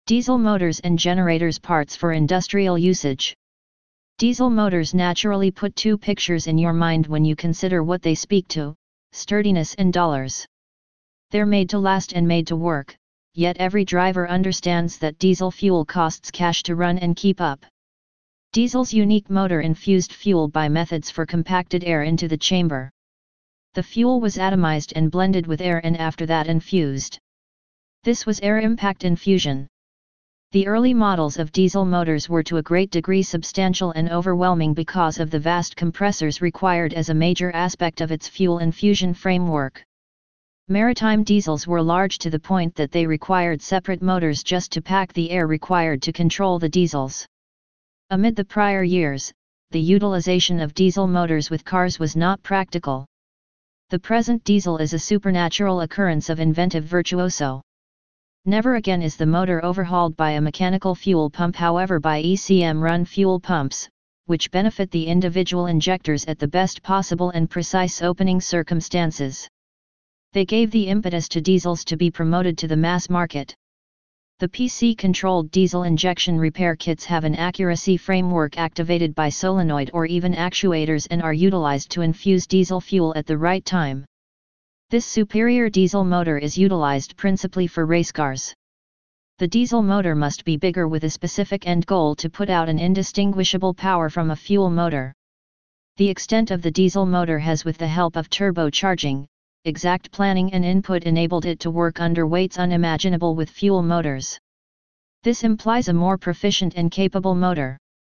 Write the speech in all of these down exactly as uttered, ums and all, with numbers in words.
Diesel motors and generators parts for industrial usage. Diesel motors naturally put two pictures in your mind when you consider what they speak to: sturdiness and dollars. They're made to last and made to work, yet every driver understands that diesel fuel costs cash to run and keep up. Diesel's unique motor infused fuel by methods for compacted air into the chamber. The fuel was atomized and blended with air and after that infused. This was air impact infusion. The early models of diesel motors were to a great degree substantial and overwhelming because of the vast compressors required as a major aspect of its fuel infusion framework. Maritime diesels were large to the point that they required separate motors just to pack the air required to control the diesels. Amid the prior years, the utilization of diesel motors with cars was not practical. The present diesel is a supernatural occurrence of inventive virtuoso. Never again is the motor overhauled by a mechanical fuel pump, however by E C M-run fuel pumps, which benefit the individual injectors at the best possible and precise opening circumstances. They gave the impetus to diesels to be promoted to the mass market. The P C-controlled diesel injection repair kits have an accuracy framework activated by solenoid or even actuators and are utilized to infuse diesel fuel at the right time. This superior diesel motor is utilized principally for race cars. The diesel motor must be bigger with a specific end goal to put out an indistinguishable power from a fuel motor. The extent of the diesel motor has, with the help of turbocharging, exact planning and input, enabled it to work under weights unimaginable with fuel motors. This implies a more proficient and capable motor.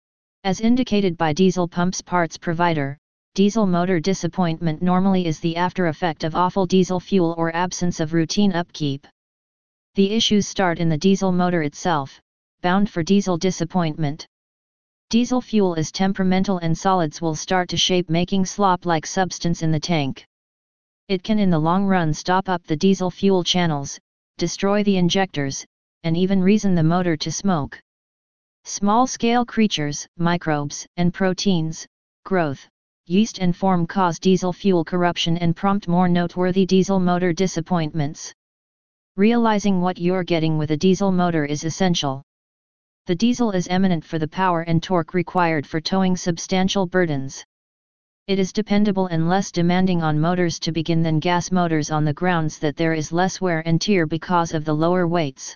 As indicated by diesel pumps parts provider, diesel motor disappointment normally is the after effect of awful diesel fuel or absence of routine upkeep. The issues start in the diesel motor itself, bound for diesel disappointment. Diesel fuel is temperamental and solids will start to shape, making slop-like substance in the tank. It can in the long run stop up the diesel fuel channels, destroy the injectors, and even reason the motor to smoke. Small-scale creatures, microbes, and proteins, growth, yeast and form cause diesel fuel corruption and prompt more noteworthy diesel motor disappointments. Realizing what you're getting with a diesel motor is essential. The diesel is eminent for the power and torque required for towing substantial burdens. It is dependable and less demanding on motors to begin than gas motors on the grounds that there is less wear and tear because of the lower weights.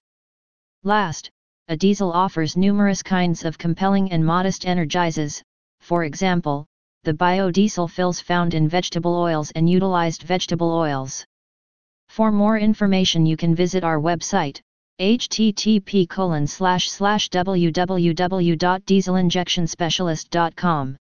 Last, a diesel offers numerous kinds of compelling and modest energizes, for example, the biodiesel fills found in vegetable oils and utilized vegetable oils. For more information you can visit our website, h t t p colon slash slash w w w dot diesel injection specialist dot com.